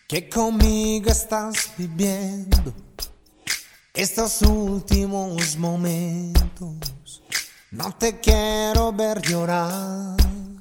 que conmigo estás viviendo estos últimos momentos. No te quiero ver llorar.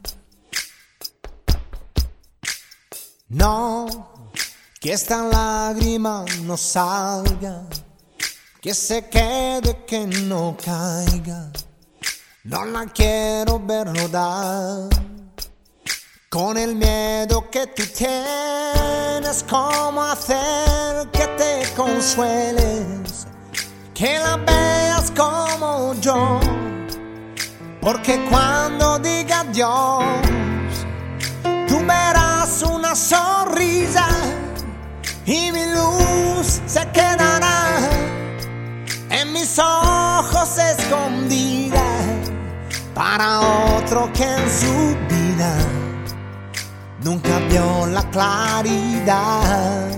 No, que esta lágrima no salga, que se quede, que no caiga. No la quiero ver rodar con el miedo que tú tienes. ¿Cómo hacer que te consueles, que la veas como yo? Porque cuando diga adiós, tú verás una sonrisa y mi luz se quedará en mis ojos escondida para otro que en su vida nunca vio la claridad.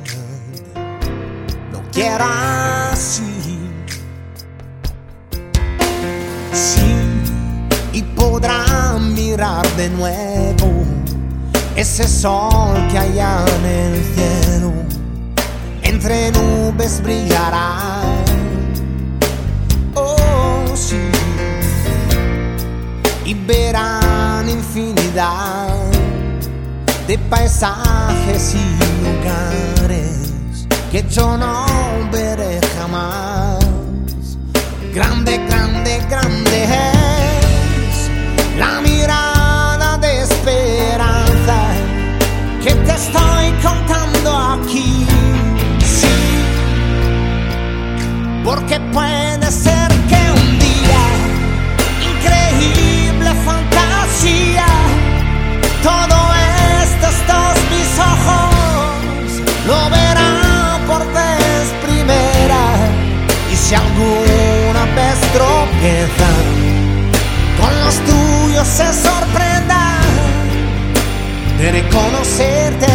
No quiero así. Sí, y podrá mirar de nuevo ese sol que allá en el cielo entre nubes brillará. Oh, sí, y verán infinidad de paisajes y lugares que yo no veré jamás. Grande, grande, grande es la mirada de esperanza que te estoy contando aquí. Sí, porque puede ser que un día, increíble fantasía, todo estos mis ojos lo verán por vez primera. Y si alguna vez tropieza, con los tuyos se sorprenda de reconocerte